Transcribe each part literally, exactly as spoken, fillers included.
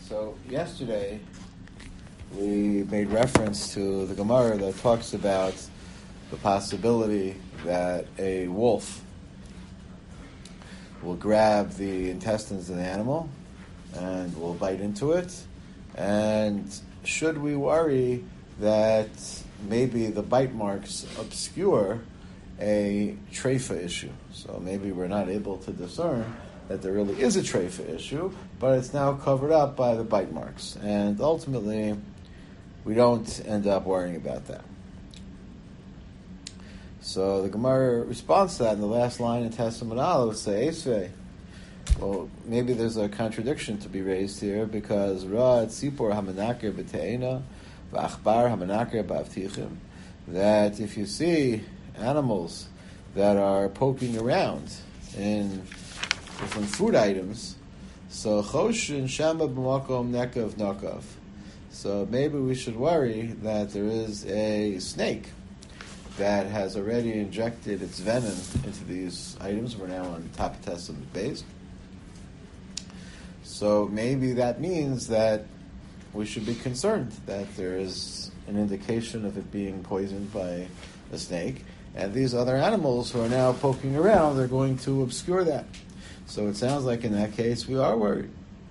So yesterday we made reference to the Gemara that talks about the possibility that a wolf will grab the intestines of the animal and will bite into it. And should we worry that maybe the bite marks obscure a treifa issue? So maybe we're not able to discern that there really is a treifa issue, but it's now covered up by the bite marks. And ultimately, we don't end up worrying about that. So the Gemara responds to that in the last line in Testament Aleph, say, Esvei. Well, maybe there's a contradiction to be raised here, because Ra tzipor hamanakir b'te'ena v'achbar hamanakir b'avtichim, that if you see animals that are poking around in different food items, so choshin shama b'makom nekav nakav. So maybe we should worry that there is a snake that has already injected its venom into these items. We're now on top of Testament base. So maybe that means that we should be concerned that there is an indication of it being poisoned by a snake, and these other animals who are now poking around are going to obscure that. So it sounds like in that case we are worried.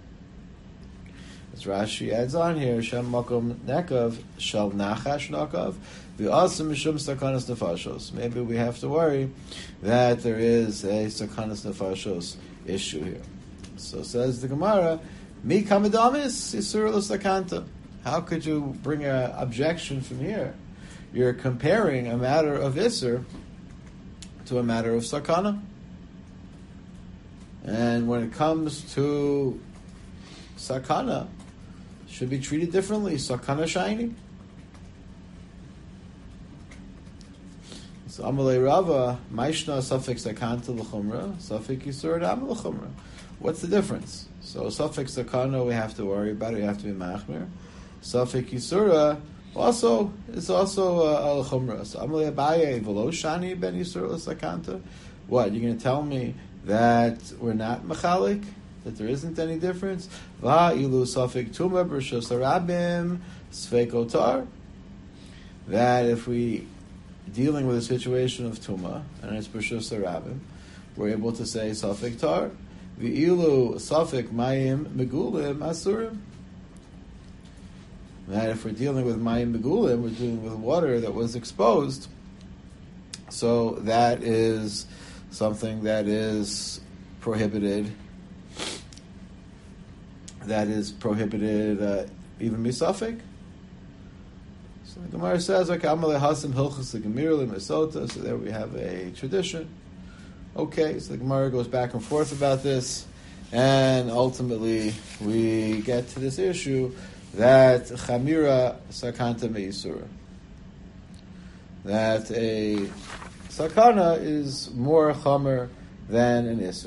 As Rashi adds on here, Shem Makom Nekav Shal Nachash Nakav V'Asam Mishum Sakanas Nefashos. Maybe we have to worry that there is a Sakanas Nefashos issue here. So says the Gemara, Mi Kamadamis Isur L'Sakanta. How could you bring an objection from here? You're comparing a matter of Isur to a matter of Sakana. And when it comes to Sakana, should be treated differently. Sakana shiny. So Amalei Rava, Maishna Safek Sakanta L'Chumra, Safek Yisur Dam L'Chumra. What's the difference? So Safek Sakana we have to worry about it, we have to be Machmir. Safek Yisura also is also Al uh, Chumra. So Amalei Abaye V'lo Shani Ben Yisur L'Sakanta. What, you're going to tell me that we're not machalik, that there isn't any difference? Va ilu safik tuma b'rishos harabim sfeik otar. That if we dealing with a situation of tuma and it's b'rishos harabim, we're able to say safik tar. V'ilu safik mayim megulim asurim. That if we're dealing with mayim megulim, we're dealing with water that was exposed. So that is something that is prohibited, that is prohibited uh, even misafik. So the Gemara says, okay, Amalei Hasim Hilchas Gemir L'Mesota. So there we have a tradition. Okay, so the Gemara goes back and forth about this, and ultimately we get to this issue that Chamira Sakanta Meisura, that a Sakana is more chamer than an Isur.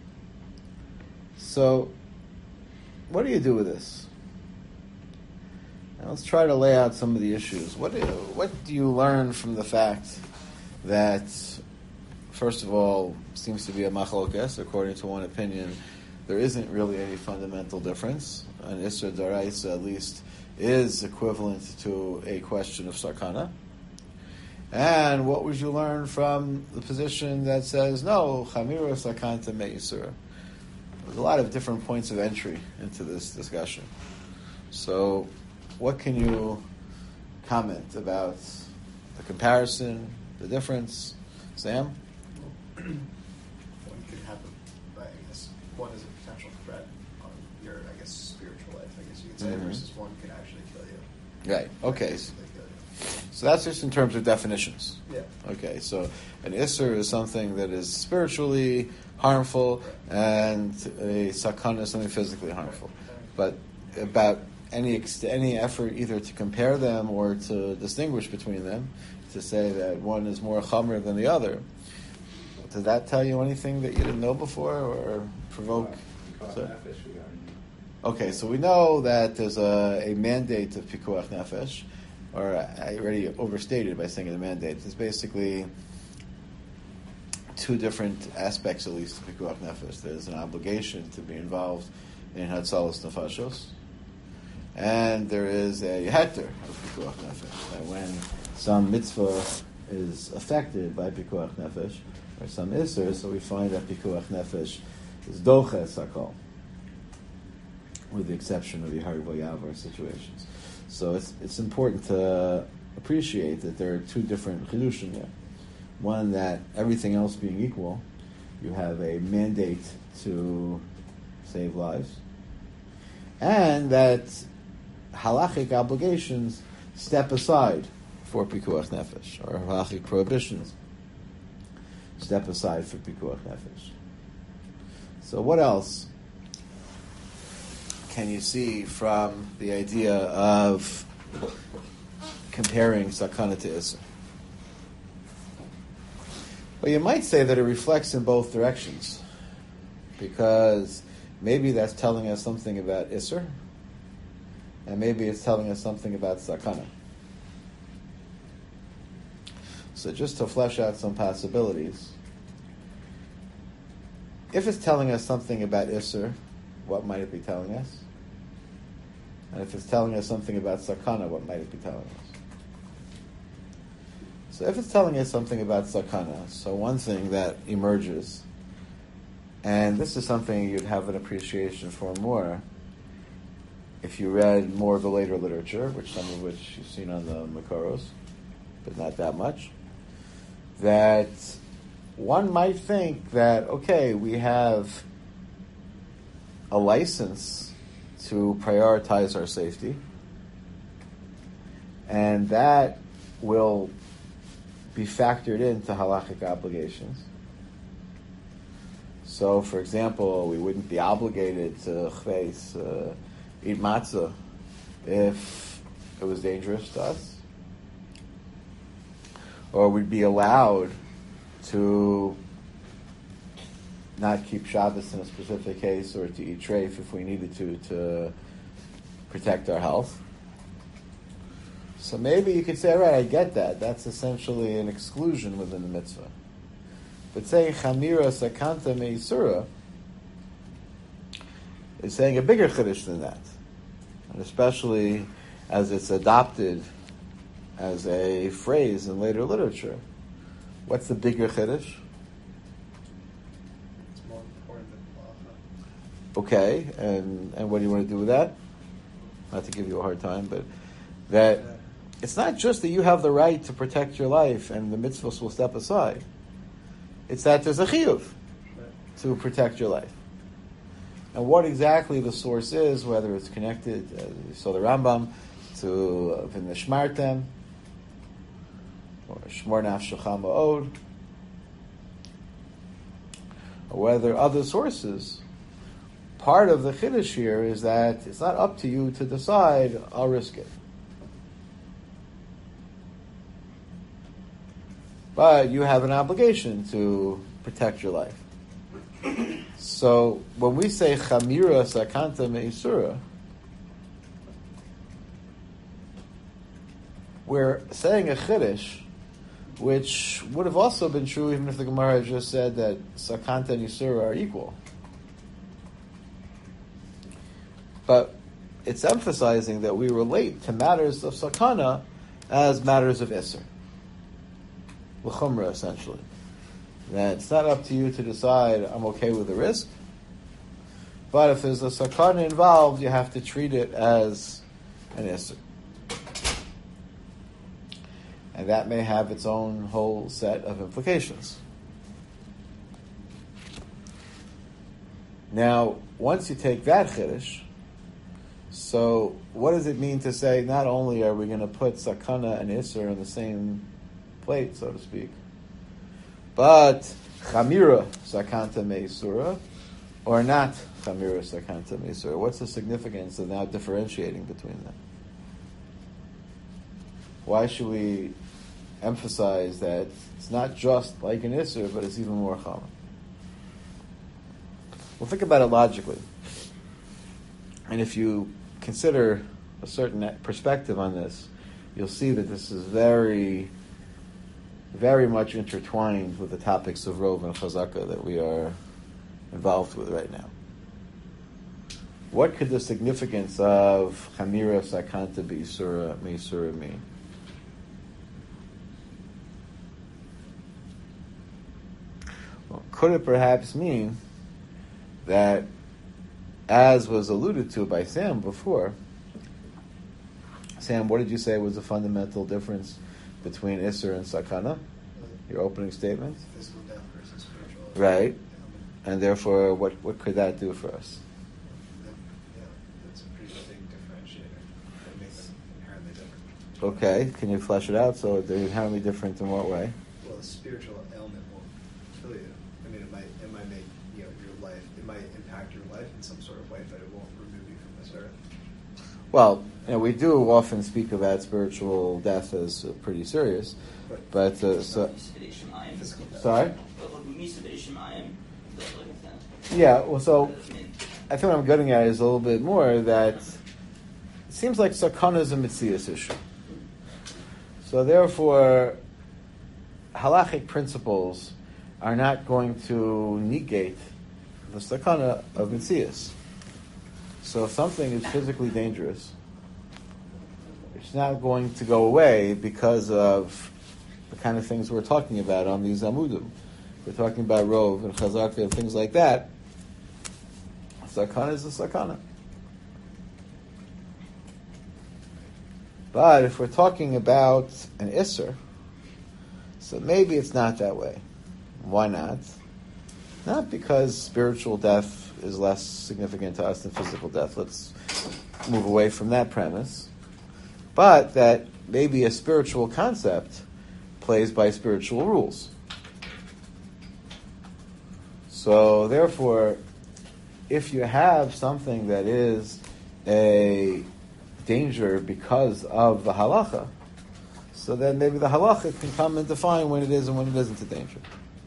So, what do you do with this? Now let's try to lay out some of the issues. What do you, what do you learn from the fact that, first of all, seems to be a machlokes, according to one opinion, there isn't really any fundamental difference. An Isur Daraisa, at least, is equivalent to a question of Sakana. And what would you learn from the position that says, no, Chamira Sakanta Me'isura? There's a lot of different points of entry into this discussion. So, what can you comment about the comparison, the difference? Sam? One could have, a, I guess, one is a potential threat on your, I guess, spiritual life, I guess you could say, mm-hmm. versus one could actually kill you. Right, okay. So that's just in terms of definitions. Yeah. Okay, so an Isser is something that is spiritually harmful, and a Sakana is something physically harmful. But about any ex- any effort either to compare them or to distinguish between them, to say that one is more chamer than the other, does that tell you anything that you didn't know before or provoke? So, okay, so we know that there's a, a mandate of Pikuach Nefesh, or I already overstated by saying the mandate. It's basically two different aspects, at least, of Pikuach Nefesh. There's an obligation to be involved in Hatzalas Nefashos, and there is a heter of pikuach nefesh. That when some mitzvah is affected by pikuach nefesh, or some iser, so we find that pikuach nefesh is doches hakol, with the exception of Yehari Voyavar situations. So it's it's important to appreciate that there are two different chidushim there. One, that everything else being equal, you have a mandate to save lives, and that halachic obligations step aside for pikuach nefesh, or halachic prohibitions step aside for pikuach nefesh. So what else can you see from the idea of comparing sakana to isser? Well, you might say that it reflects in both directions, because maybe that's telling us something about isser, and maybe it's telling us something about sakana. So just to flesh out some possibilities, if it's telling us something about isser, what might it be telling us? And if it's telling us something about sakana, what might it be telling us? So if it's telling us something about sakana, so one thing that emerges, and this is something you'd have an appreciation for more if you read more of the later literature, which some of which you've seen on the Makoros, but not that much, that one might think that, okay, we have a license to prioritize our safety, and that will be factored into halachic obligations. So, for example, we wouldn't be obligated to chveis, uh, eat matzah, if it was dangerous to us, or we'd be allowed to not keep Shabbos in a specific case, or to eat treif if we needed to, to protect our health. So maybe you could say, all right, I get that. That's essentially an exclusion within the mitzvah. But saying chamira sakanta meisura is saying a bigger chiddush than that. And especially as it's adopted as a phrase in later literature. What's the bigger chiddush? It's more important than halacha. Okay, and, and what do you want to do with that? Not to give you a hard time, but that it's not just that you have the right to protect your life and the mitzvahs will step aside. It's that there's a chiyuv to protect your life. And what exactly the source is, whether it's connected, uh, you saw the Rambam, to v'nishmartem, or shmor nafshecha ma'od, or whether other sources, part of the chiddush here is that it's not up to you to decide, I'll risk it. But you have an obligation to protect your life. So when we say chamira sakanta meisura, we're saying a chiddush, which would have also been true even if the Gemara had just said that sakanta and isura are equal. But it's emphasizing that we relate to matters of sakana as matters of isser. L'chumra, essentially. That it's not up to you to decide, I'm okay with the risk, but if there's a sakana involved, you have to treat it as an isser. And that may have its own whole set of implications. Now, once you take that chiddush, so what does it mean to say not only are we going to put sakana and isser in the same plate, so to speak, but chamira sakanta meisura, or not chamira sakanta meisura? What's the significance of now differentiating between them? Why should we emphasize that it's not just like an isur, but it's even more chama? Well, think about it logically. And if you consider a certain perspective on this, you'll see that this is very, very much intertwined with the topics of Rov and Chazaka that we are involved with right now. what could the significance of Chamira Sakanta B'Isura Meisura mean? Well, could it perhaps mean that, as was alluded to by Sam before, Sam, what did you say was the fundamental difference between Isser and Sakana? Your opening statement? Physical death versus spiritual. Right. Yeah. And therefore, what, what could that do for us? That, yeah, that's a pretty big differentiator that makes them inherently different. Okay, can you flesh it out? So they're inherently different in what way? Well, a spiritual ailment won't kill you. I mean, it might it might make you know your life. It might impact your life in some sort of way, but it won't remove you from this earth. Well, you know, we do often speak about spiritual death as uh, pretty serious, But, but uh, so physical death. sorry. Yeah, well, so I think what I'm getting at is a little bit more that it seems like sakana is a mitzias issue. So therefore, halachic principles are not going to negate the sakana of mitzias. So if something is physically dangerous, it's not going to go away because of the kind of things we're talking about on these amudim. We're talking about rov and chazaka and things like that. Sakana is a sakana. But if we're talking about an isser, so maybe it's not that way. Why not? Not because spiritual death is less significant to us than physical death. Let's move away from that premise. But that maybe a spiritual concept plays by spiritual rules. So therefore, if you have something that is a danger because of the halacha, so then maybe the halacha can come and define when it is and when it isn't a danger.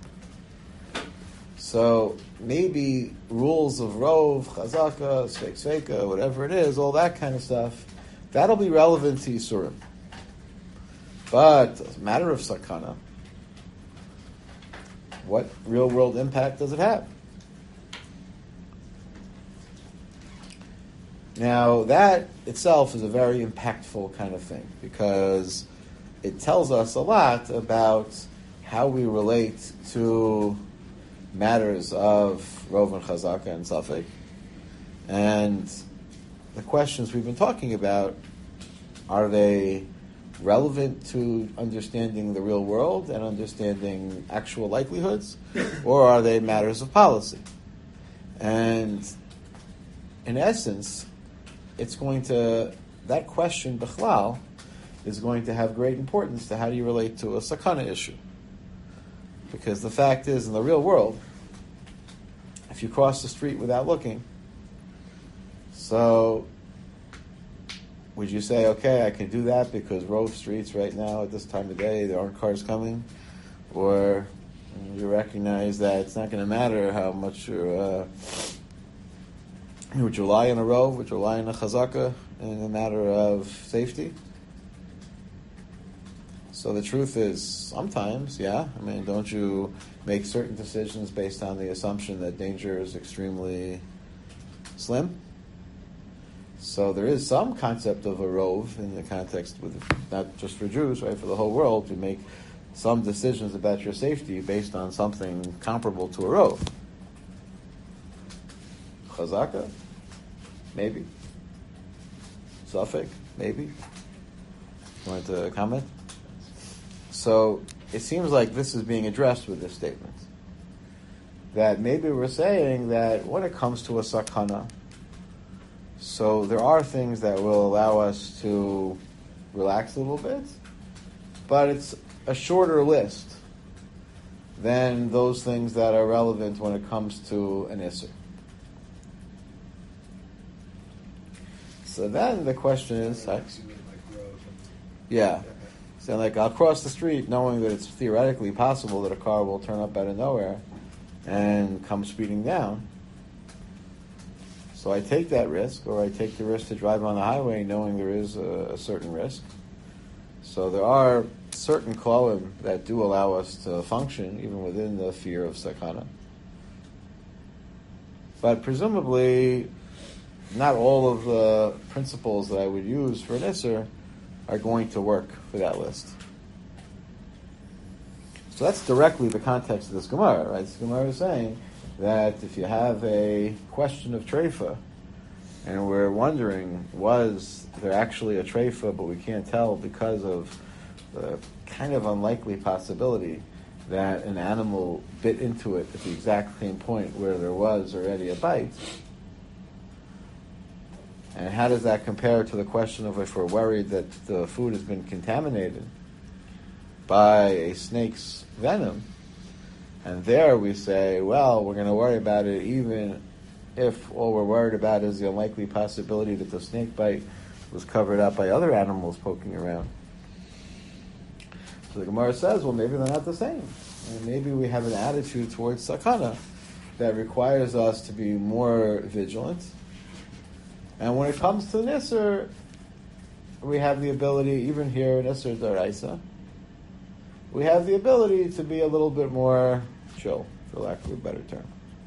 So maybe rules of rov, chazaka, sveik sveika, whatever it is, all that kind of stuff, that'll be relevant to Yisurim. But as a matter of sakana, what real world impact does it have? Now, that itself is a very impactful kind of thing because it tells us a lot about how we relate to matters of rov and chazaka and safek. And the questions we've been talking about, are they relevant to understanding the real world and understanding actual likelihoods, or are they matters of policy? And in essence, it's going to, that question, bichlal, is going to have great importance to how do you relate to a sakana issue. Because the fact is, in the real world, if you cross the street without looking, so would you say, okay, I can do that because rov streets right now at this time of day, there aren't cars coming? Or you recognize that it's not going to matter how much you're, uh, would you rely on a rov, would you rely on a chazaka in a matter of safety? So the truth is, sometimes, yeah. I mean, don't you make certain decisions based on the assumption that danger is extremely slim? So there is some concept of a rov in the context, with not just for Jews, right, for the whole world, to make some decisions about your safety based on something comparable to a rov. Chazaka? Maybe. Safek? Maybe. You want to comment? So it seems like this is being addressed with this statement. That maybe we're saying that when it comes to a sakana, so there are things that will allow us to relax a little bit, but it's a shorter list than those things that are relevant when it comes to an isser. So then the question is, I, yeah. So like I'll cross the street knowing that it's theoretically possible that a car will turn up out of nowhere and come speeding down. So I take that risk, or I take the risk to drive on the highway knowing there is a, a certain risk. So there are certain klalim that do allow us to function even within the fear of sakana. But presumably not all of the principles that I would use for an Isser are going to work for that list. So that's directly the context of this Gemara, right? This Gemara is saying that if you have a question of treifa, and we're wondering, was there actually a treifa, but we can't tell because of the kind of unlikely possibility that an animal bit into it at the exact same point where there was already a bite. And how does that compare to the question of if we're worried that the food has been contaminated by a snake's venom? And there we say, well, we're going to worry about it even if all we're worried about is the unlikely possibility that the snake bite was covered up by other animals poking around. So the Gemara says, well, maybe they're not the same. And maybe we have an attitude towards sakana that requires us to be more vigilant. And when it comes to Nisr, we have the ability, even here in Nisr Daraisa, we have the ability to be a little bit more chill, for lack of a better term.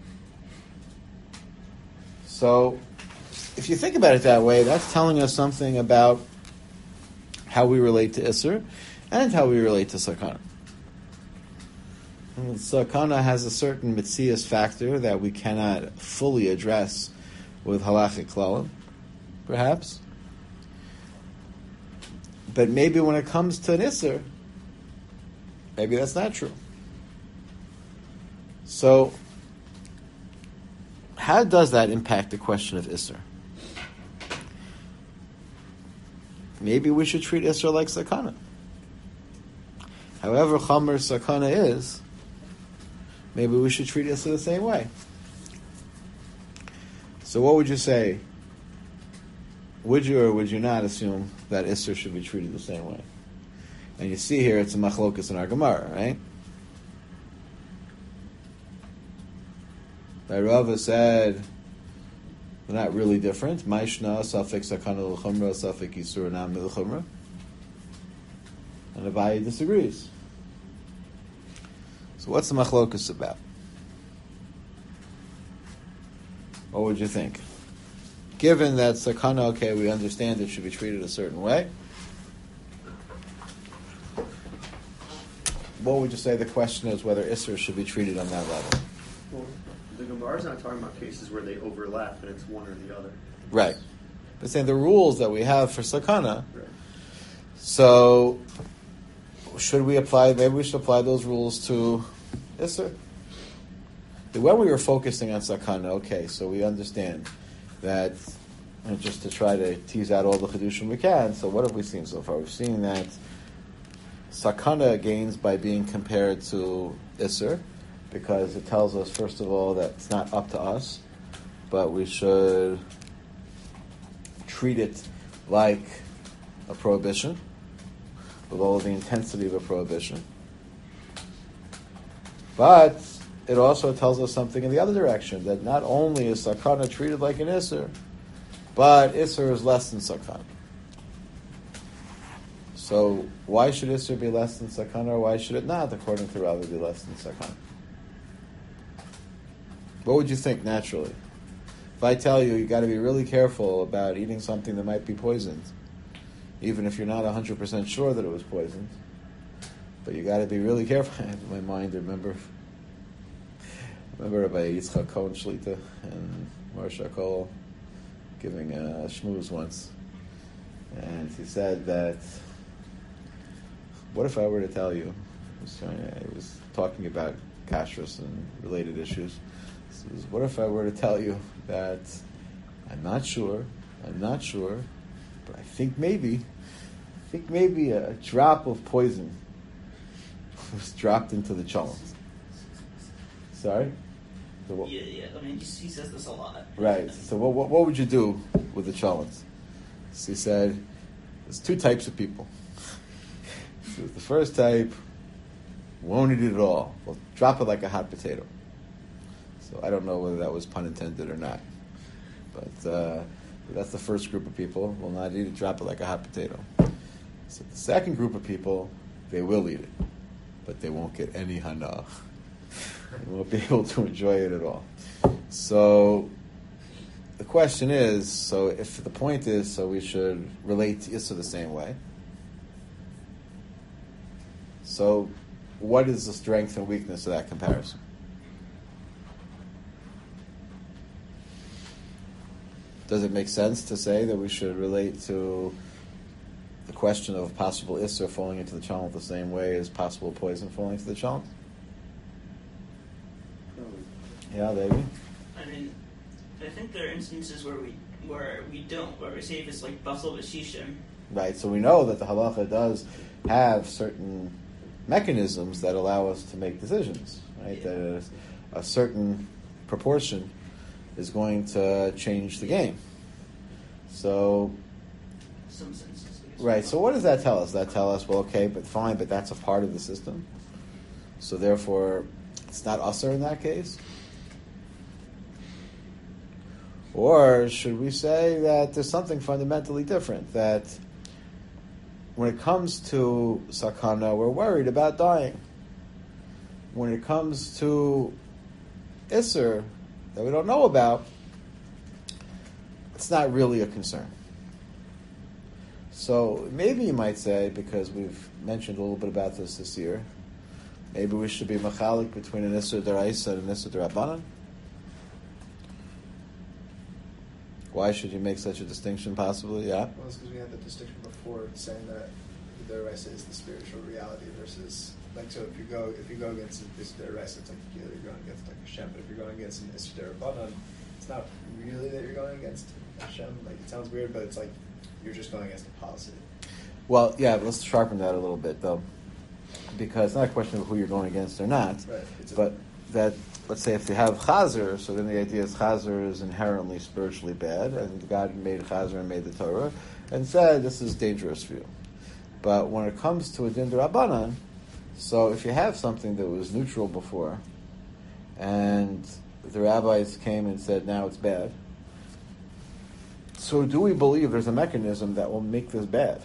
So, if you think about it that way, that's telling us something about how we relate to Isser and how we relate to Sakana. And Sakana has a certain Mitzias factor that we cannot fully address with halachic klalim, perhaps. But maybe when it comes to an Isser, maybe that's not true. So, how does that impact the question of Isser? Maybe we should treat Isser like Sakana. However Chamer Sakana is, maybe we should treat Isser the same way. So what would you say? Would you or would you not assume that Isser should be treated the same way? And you see here, it's a machlokas in our Gemara, right? Rava said they're not really different. Maishna safek sakana l'chumra safek isur nam l'chumra. And Abaye disagrees. So what's the machlokas about? What would you think? Given that sakana, okay, we understand it should be treated a certain way. What would you say the question is whether Isser should be treated on that level? Well, the Gemara is not talking about cases where they overlap and it's one or the other. Right. But saying the rules that we have for sakana. Right. So, should we apply, maybe we should apply those rules to Isser? When we were focusing on sakana, okay, so we understand that, and just to try to tease out all the chedushim we can, so what have we seen so far? We've seen that sakana gains by being compared to Isser, because it tells us, first of all, that it's not up to us, but we should treat it like a prohibition, with all of the intensity of a prohibition. But it also tells us something in the other direction, that not only is sakana treated like an Isser, but Isser is less than sakana. So why should Isser be less than sakana, or why should it not, according to Rava, be less than sakana? What would you think naturally? If I tell you, you got to be really careful about eating something that might be poisoned, even if you're not one hundred percent sure that it was poisoned, but you got to be really careful. I have in my mind, remember, remember Rabbi Yitzchak Cohen Shlita and Marsha Kol giving a shmooze once, and he said that, what if I were to tell you, I was, trying to, I was talking about kashrus and related issues, so what if I were to tell you that I'm not sure, I'm not sure, but I think maybe, I think maybe a drop of poison was dropped into the cholent. Sorry? So what, yeah, yeah. I mean, he, he says this a lot. right. So what, what what would you do with the cholent? So he said, there's two types of people. So the first type won't eat it at all. Will drop it like a hot potato. So I don't know whether that was pun intended or not. But uh, that's the first group of people. Will not eat it, drop it like a hot potato. So the second group of people, they will eat it, but they won't get any hana. They won't be able to enjoy it at all. So the question is, so if the point is, so we should relate to Issa the same way. So what is the strength and weakness of that comparison? Does it make sense to say that we should relate to the question of possible Issa falling into the chalent the same way as possible poison falling into the chalent? Yeah, baby. I mean, I think there are instances where we where we don't, where we say if it's like basal v'shishim. Right, so we know that the halacha does have certain mechanisms that allow us to make decisions, right? Yeah. That a, a certain proportion is going to change the game. So, Some senses. I guess. right, so what does that tell us? That tell us, well, okay, but fine, but that's a part of the system. So therefore, it's not usher in that case? Or should we say that there's something fundamentally different, that when it comes to sakana, we're worried about dying. When it comes to isser, that we don't know about, it's not really a concern. So maybe you might say, because we've mentioned a little bit about this this year, maybe we should be machalik between an isser deraisa and an isser derabanan. Why should you make such a distinction, possibly? Yeah? Well, it's because we had the distinction before saying that the Deraisa is the spiritual reality versus, like, so if you go if you go against this Deraisa, it's like you're going against like Hashem, but if you're going against an Isser Derabanan, it's not really that you're going against Hashem. Like, it sounds weird, but it's like you're just going against the policy. Well, yeah, let's sharpen that a little bit, though. Because it's not a question of who you're going against or not, Right. It's a- but that, let's say if you have Chazer, so then the idea is Chazer is inherently spiritually bad, and God made Chazer and made the Torah, and said this is dangerous for you. But when it comes to a Din D'Rabbanan, so if you have something that was neutral before, and the rabbis came and said now it's bad, so do we believe there's a mechanism that will make this bad?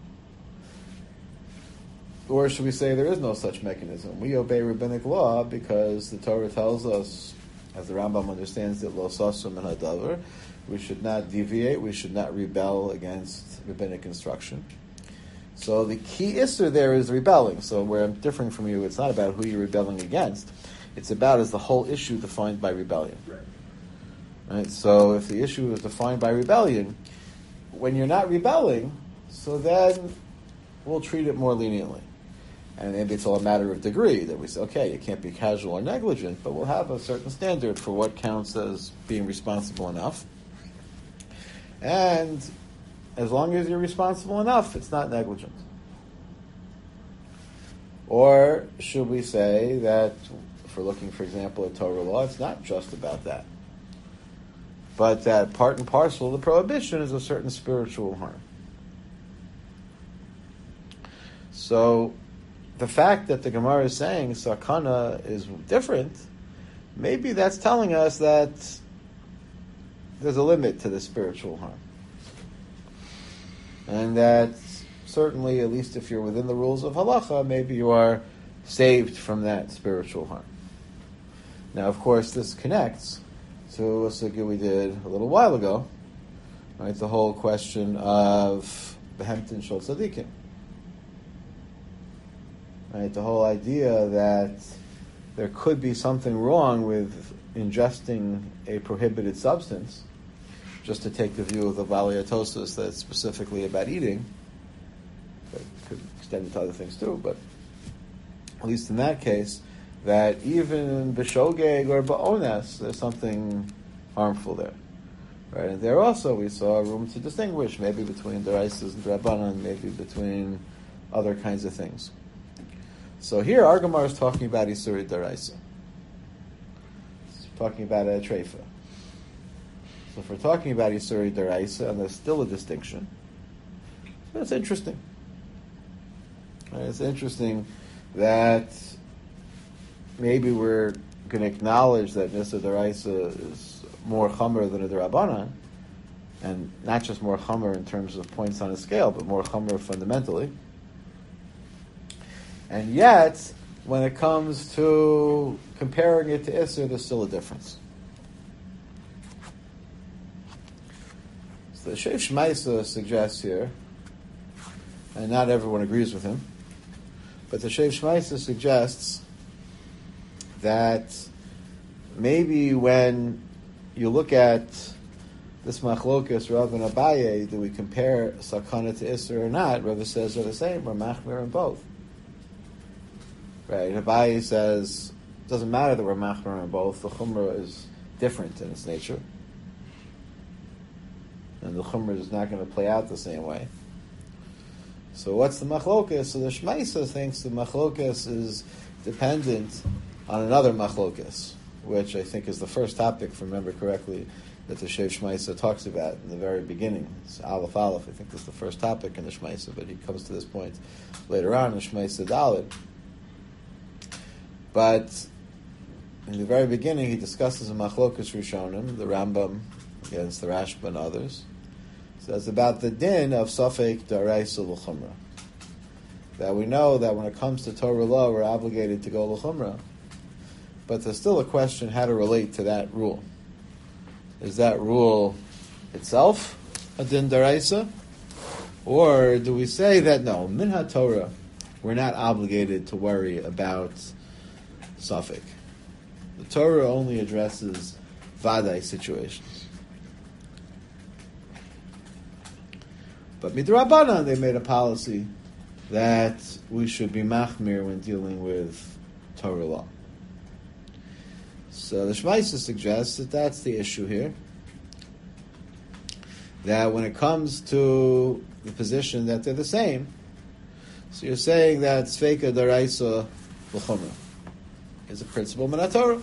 Or should we say there is no such mechanism? We obey rabbinic law because the Torah tells us, as the Rambam understands it, lo sasum and hadavar, we should not deviate, we should not rebel against rabbinic instruction. So the key issue there is rebelling. So where I'm differing from you, it's not about who you're rebelling against. It's about is the whole issue defined by rebellion. Right. Right? So if the issue is defined by rebellion, when you're not rebelling, so then we'll treat it more leniently. And maybe it's all a matter of degree, that we say, okay, you can't be casual or negligent, but we'll have a certain standard for what counts as being responsible enough. And as long as you're responsible enough, it's not negligent. Or should we say that, if we're looking, for example, at Torah law, it's not just about that, but that part and parcel of the prohibition is a certain spiritual harm. So the fact that the Gemara is saying sakana is different, maybe that's telling us that there's a limit to the spiritual harm. And that certainly, at least if you're within the rules of halacha, maybe you are saved from that spiritual harm. Now, of course, this connects to a sugya we did a little while ago, right? The whole question of behemtin shel tzadikim. Right, the whole idea that there could be something wrong with ingesting a prohibited substance, just to take the view of the Valiatosis that's specifically about eating, but could extend it to other things too, but at least in that case, that even b'shogeg or ba'ones, there's something harmful there. Right, and there also we saw room to distinguish, maybe between deraisas and drabanan, maybe between other kinds of things. So here, our Gemara is talking about Isuri Daraisa. It's talking about a treifa. So if we're talking about Isuri Daraisa, and there's still a distinction, that's interesting. Right, it's interesting that maybe we're going to acknowledge that Isuri Daraisa is more chamer than a Darabanan, and not just more chamer in terms of points on a scale, but more chamer fundamentally. And yet, when it comes to comparing it to Isser, there's still a difference. The Shev Shmaisa suggests here, and not everyone agrees with him, but the Shev Shmaisa suggests that maybe when you look at this machlokas Rav and Abaye, do we compare sakana to Isser or not? Rav says they're the same, we're machmir in both. Right, Abaye says it doesn't matter that we're machmir in both, the chumrah is different in its nature. And the chumrah is not going to play out the same way. So what's the machlokas? So the Shmaisa thinks the machlokas is dependent on another machlokas, which I think is the first topic, if I remember correctly, that the Shev Shmaisa talks about in the very beginning. It's Aleph Aleph, I think that's the first topic in the Shmaisa, but he comes to this point later on in Shmaisa Dalet. But in the very beginning, he discusses a machlokas Rishonim, the Rambam against the Rashba and others. So it's about the din of Safek Daraisa L'Chumrah. That we know that when it comes to Torah law, we're obligated to go L'Chumrah. But there's still a question how to relate to that rule. Is that rule itself a din Daraisa? Or do we say that no, Minha Torah, we're not obligated to worry about Safek. The Torah only addresses Vadai situations. But midrabanan, they made a policy that we should be machmir when dealing with Torah law. So the Shmaisa suggests that that's the issue here. That when it comes to the position that they're the same, so you're saying that Sfeika Daraisa L'Chumrah is a principle min Torah.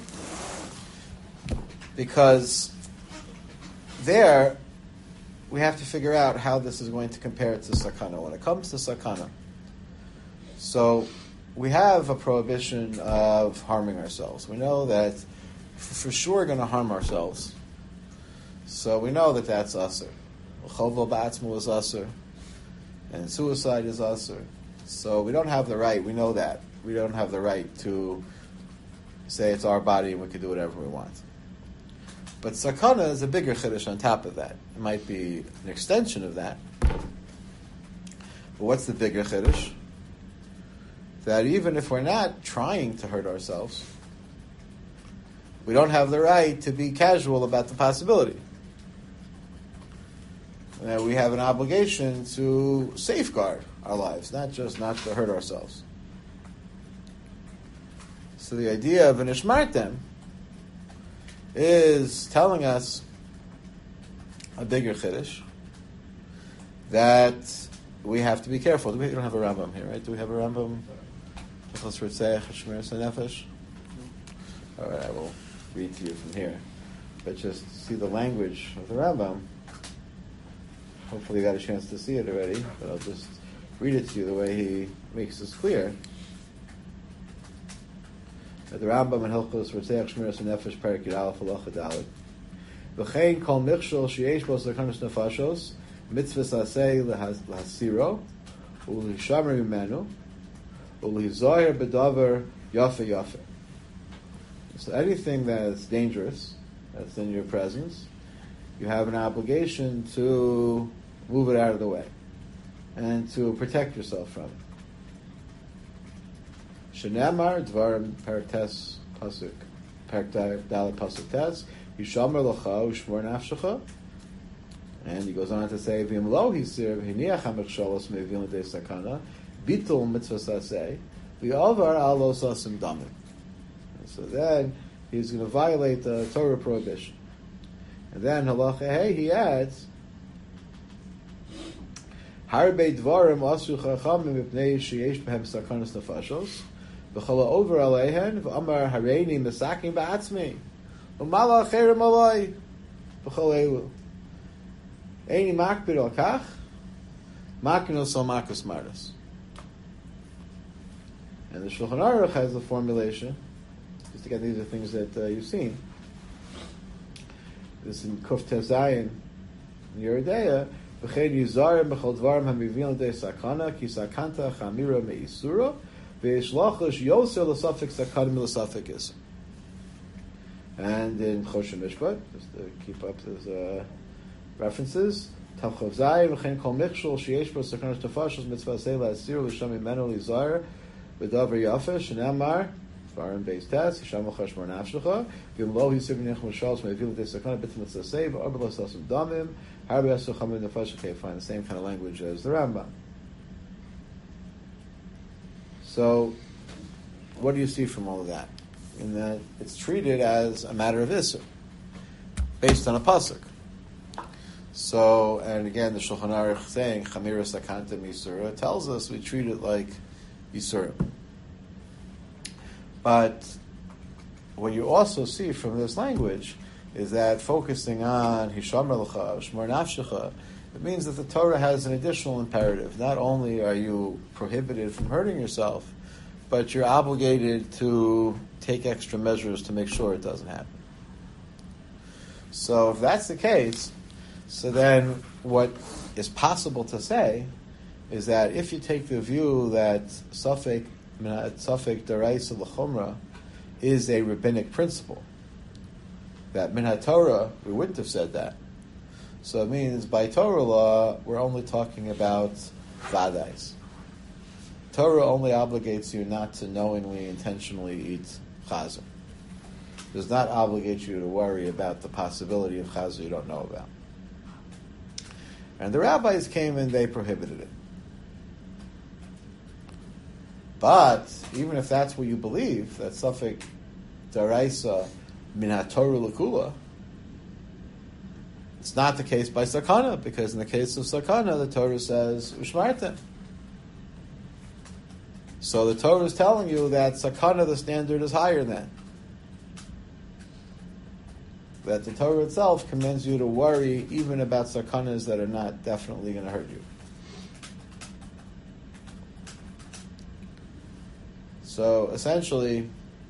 Because there, we have to figure out how this is going to compare to sakana. When it comes to sakana, so we have a prohibition of harming ourselves. We know that for sure we're going to harm ourselves. So we know that that's asur. Chovel ba'atzmu is asur, and suicide is asur. So we don't have the right, we know that. We don't have the right to say it's our body and we can do whatever we want. But sakana is a bigger chiddush on top of that. It might be an extension of that. But what's the bigger chiddush? That even if we're not trying to hurt ourselves, we don't have the right to be casual about the possibility. That we have an obligation to safeguard our lives, not just not to hurt ourselves. So the idea of an ishmartem is telling us a bigger chiddush that we have to be careful. Do we don't have a Rambam here, right? Do we have a Rambam? All right, I will read to you from here. But just see the language of the Rambam. Hopefully you got a chance to see it already, but I'll just read it to you the way he makes this clear. The Rambam in Hilchos Ritzeach Shmiras Nefesh Perek Yud Aleph Halacha Daled. V'chein kol michshol sheyesh bo sakanos nefashos mitzvahs aseh lahasiro u'lishamer mimenu u'lizoyer bedavar yafe yafe. So anything that is dangerous, that's in your presence, you have an obligation to move it out of the way and to protect yourself from it. Shenamar Dvarim Perek Tes Pasuk Perek Dalet Pasuk Tes Yishamer Locha Ushmor Nafshecha, and he goes on to say V'im Lo Hisir V'Hiniach HaMechshalos Me'Vin L'Dei Sakana Bitul Mitzvahs Aseh V'Ovar Alos Asim Damim. So then he's going to violate the Torah prohibition. And then Halacha Hey he adds Harbe Dvarim Asu Chachamim Mipnei Sheyesh Behem Sakanos Nefashos V'chala over aleihen v'amar hareini misaking ba'atzmi v'mala acherem alai v'chal elu eini makbid al kach makinos al makus mardas. And the Shulchan Aruch has the formulation, just again these are things that uh, you've seen. This in Kuf Tezayin in Yeridea v'chein yuzarim b'chal dvarim hamivin l'dei sakana ki sakanta chamira me'isura and in Choshen Mishpat, just to keep up those uh, references, Tavchav Zayin v'chein kol mikshul sheyesh bo sakanas tefashos mitzvah sei la'asir l'sham imenu lizar v'davar yafesh shenamar Faran based test, Yisham Chashmar Nafshecha, Vim Lo Yisivin Yechim Shals, Mevil De Sakana Bit Mitzvah Save, Arbala Sasum Damim, Harbi Asu Chamim Nefesh. Okay, find the same kind of language as the Rambam. So, what do you see from all of that? In that it's treated as a matter of Isser, based on a pasuk. So, and again, the Shulchan Aruch saying Chamira Sakanta Misura tells us we treat it like Yisurim. But what you also see from this language is that focusing on Hishamar L'cha, Shmar Nafshecha, it means that the Torah has an additional imperative. Not only are you prohibited from hurting yourself, but you're obligated to take extra measures to make sure it doesn't happen. So if that's the case, so then what is possible to say is that if you take the view that Safek Safek Daraisa L'chumra is a rabbinic principle, that Min HaTorah, we wouldn't have said that. So it means by Torah law, we're only talking about vadais. Torah only obligates you not to knowingly, intentionally eat chazer. It does not obligate you to worry about the possibility of chazer you don't know about. And the rabbis came and they prohibited it. But even if that's what you believe, that Safek Daraisa Min HaTorah L'Kula, it's not the case by Sakana, because in the case of Sakana, the Torah says Ushmartem. So the Torah is telling you that Sakana, the standard is higher than. That the Torah itself commands you to worry even about Sakanas that are not definitely going to hurt you. So essentially,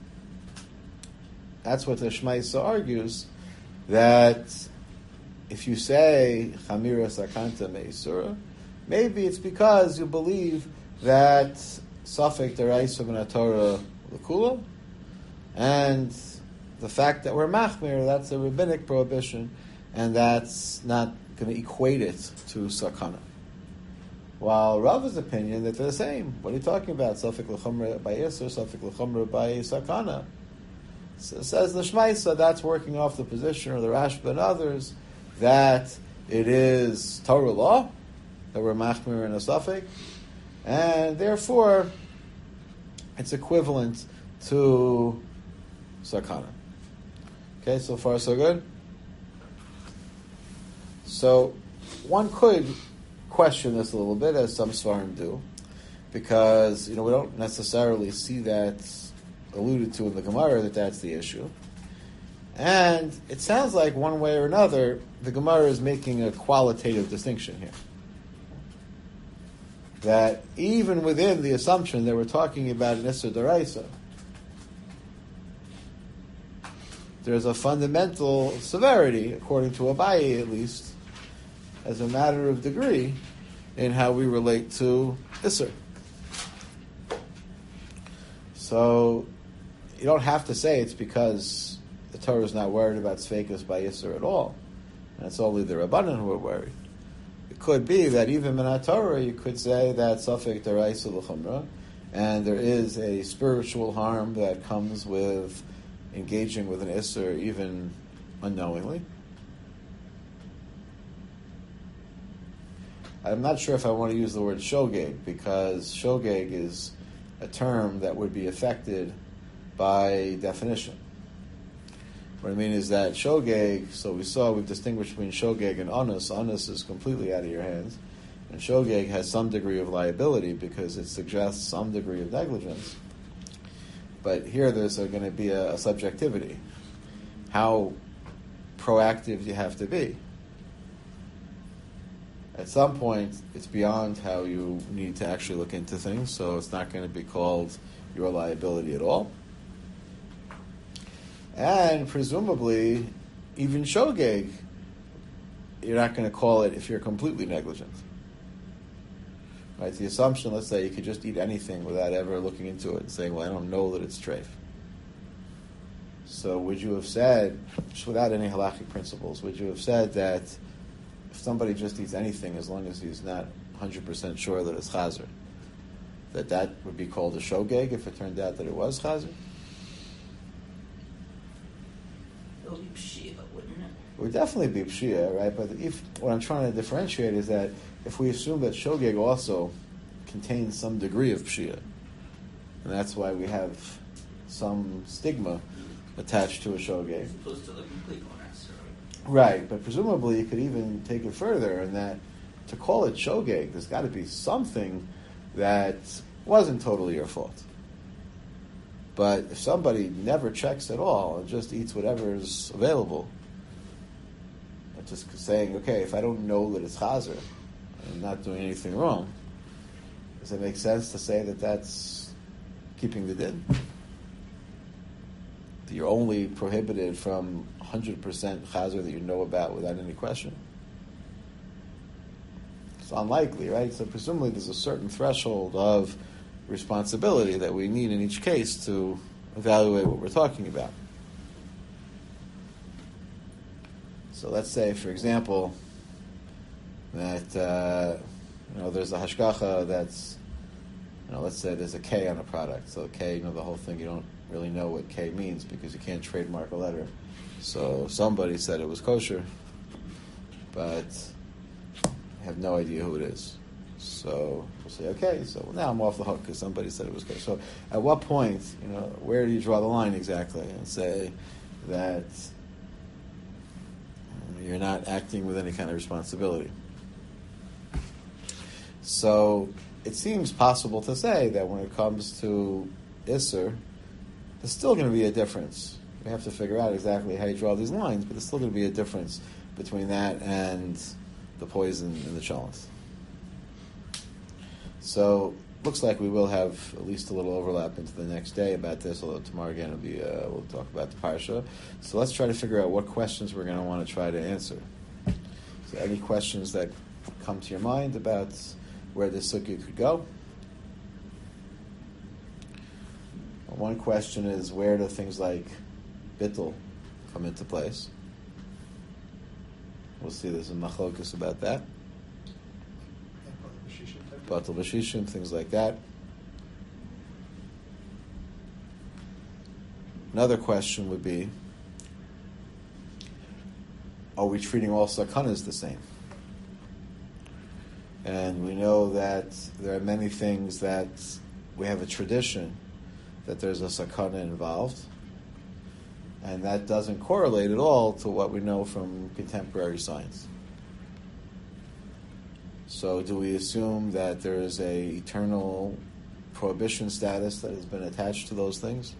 that's what the Shmaisa argues, that if you say Chamira Sakanta Meisura, maybe it's because you believe that Safek Daraisa Min HaTorah L'Kula, and the fact that we're Machmir, that's a rabbinic prohibition, and that's not going to equate it to Sakana. While Rava's opinion that they're the same. What are you talking about? Safek L'Chumra by Yisr, Safek L'Chumra by Sakana. So says the Shmaisa, that's working off the position, or the Rashba and others, that it is Torah law, that we're Machmir and a Safek, and therefore it's equivalent to Sakana. Okay, so far so good? So one could question this a little bit, as some Svarim do, because you know we don't necessarily see that alluded to in the Gemara that that's the issue, and it sounds like one way or another the Gemara is making a qualitative distinction here, that even within the assumption that we're talking about an Isser D'Oraisa, there's a fundamental severity, according to Abaye at least, as a matter of degree, in how we relate to Isser. So, you don't have to say it's because the Torah is not worried about Sfeikus by Isser at all, and it's only the Rabbanan who are worried. It could be that even in Torah you could say that Safek Daraisa L'Chumra, and there is a spiritual harm that comes with engaging with an Isser even unknowingly. I'm not sure if I want to use the word shogeg, because shogeg is a term that would be affected by definition. What I mean is that shogeg, so we saw we've distinguished between shogeg and onus. Onus is completely out of your hands, and shogeg has some degree of liability because it suggests some degree of negligence. But here there's going to be a, a subjectivity. How proactive you have to be. At some point, it's beyond how you need to actually look into things, so it's not going to be called your liability at all. And presumably, even shogeg, you're not going to call it if you're completely negligent. Right? The assumption, let's say, you could just eat anything without ever looking into it and saying, well, I don't know that it's treif. So would you have said, just without any halachic principles, would you have said that if somebody just eats anything, as long as he's not one hundred percent sure that it's chazer, that that would be called a shogeg if it turned out that it was chazer? It would be pshia, wouldn't it? It would definitely be pshia, right? But if what I'm trying to differentiate is that if we assume that shogeg also contains some degree of pshia, and that's why we have some stigma attached to a shogeg. As opposed to the complete one, necessarily. Right, but presumably you could even take it further in that to call it shogeg, there's got to be something that wasn't totally your fault. But if somebody never checks at all and just eats whatever is available, and just saying, okay, if I don't know that it's chazer, I'm not doing anything wrong, does it make sense to say that that's keeping the din? That you're only prohibited from one hundred percent chazer that you know about without any question? It's unlikely, right? So presumably there's a certain threshold of responsibility that we need in each case to evaluate what we're talking about. So let's say, for example, that uh, you know there's a hashgacha that's, you know, let's say there's a K on a product. So K, you know, the whole thing, you don't really know what K means because you can't trademark a letter. So somebody said it was kosher, but I have no idea who it is. So we'll say, okay, so now I'm off the hook because somebody said it was kosher. So at what point, you know, where do you draw the line exactly and say that you're not acting with any kind of responsibility? So it seems possible to say that when it comes to Isser, there's still going to be a difference. We have to figure out exactly how you draw these lines, but there's still going to be a difference between that and the poison in the cholent. So looks like we will have at least a little overlap into the next day about this, although tomorrow again will be, uh, we'll talk about the parsha. So let's try to figure out what questions we're going to want to try to answer. So any questions that come to your mind about where this sugya could go? Well, one question is, where do things like bittul come into place? We'll see there's a machlokus about that. Batal b'shishim, things like that. Another question would be, are we treating all sakanas the same? And we know that there are many things that we have a tradition that there's a sakana involved, and that doesn't correlate at all to what we know from contemporary science. So do we assume that there is a eternal prohibition status that has been attached to those things?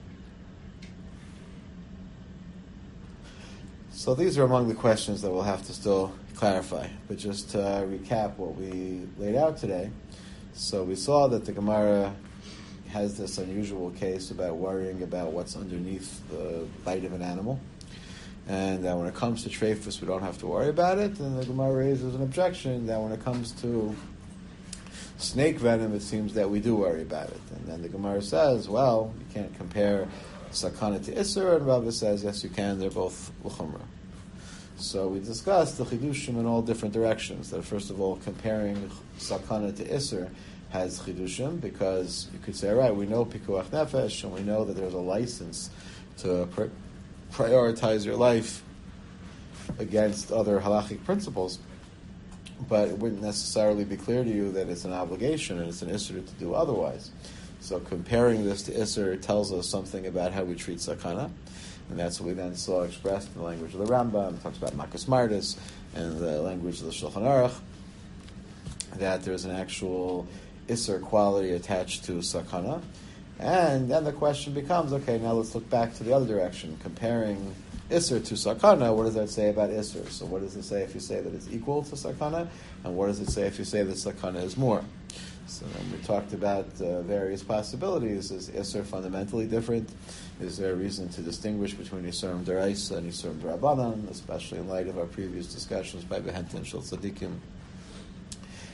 So these are among the questions that we'll have to still clarify. But just to recap what we laid out today. So we saw that the Gemara has this unusual case about worrying about what's underneath the bite of an animal. And that when it comes to treifus, we don't have to worry about it. And the Gemara raises an objection that when it comes to snake venom, it seems that we do worry about it. And then the Gemara says, well, you can't compare sakana to isser. And Rava says, yes, you can. They're both l'chumra. So we discussed the chidushim in all different directions. That first of all, comparing sakana to isser has chidushim, because you could say, all right, we know pikuach nefesh, and we know that there's a license to pr- prioritize your life against other halachic principles, but it wouldn't necessarily be clear to you that it's an obligation and it's an isser to do otherwise. So comparing this to isser tells us something about how we treat sakana, and that's what we then saw expressed in the language of the Rambam. It talks about makas martis, and the language of the Shulchan Aruch, that there's an actual isser quality attached to sakana. And then the question becomes, okay, now let's look back to the other direction. Comparing isser to sakana, what does that say about isser? So what does it say if you say that it's equal to sakana? And what does it say if you say that sakana is more? So then we talked about uh, various possibilities. Is isser fundamentally different? Is there a reason to distinguish between Yisurim D'Oraisa and Yisurim D'Rabbanan, especially in light of our previous discussions by Behenta and Shul Tzadikim?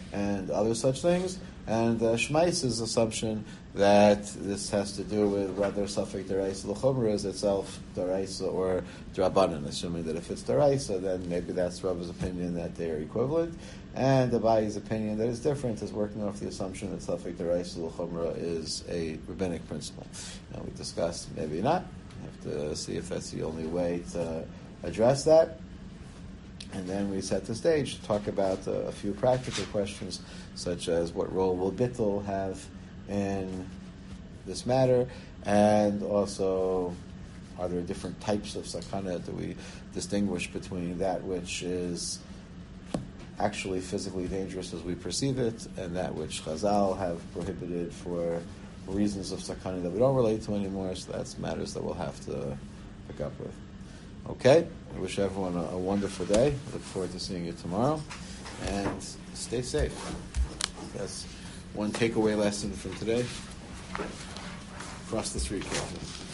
and other such things. And uh, Shmais's assumption that this has to do with whether Safek Deraisa L'Chumra is itself Deraisa or Drabanan, assuming that if it's Deraisa, then maybe that's Rabba's opinion that they are equivalent. And Abayi's opinion that is different is working off the assumption that Safek Deraisa L'Chumra is a rabbinic principle. Now we discussed maybe not. We have to see if that's the only way to address that. And then we set the stage to talk about uh, a few practical questions, such as what role will Bittul have in this matter, and also are there different types of sakana? Do we distinguish between that which is actually physically dangerous as we perceive it, and that which Chazal have prohibited for reasons of sakana that we don't relate to anymore? So that's matters that we'll have to pick up with. Okay, I wish everyone a, a wonderful day. Look forward to seeing you tomorrow. And stay safe. That's one takeaway lesson from today. Cross the street, careful.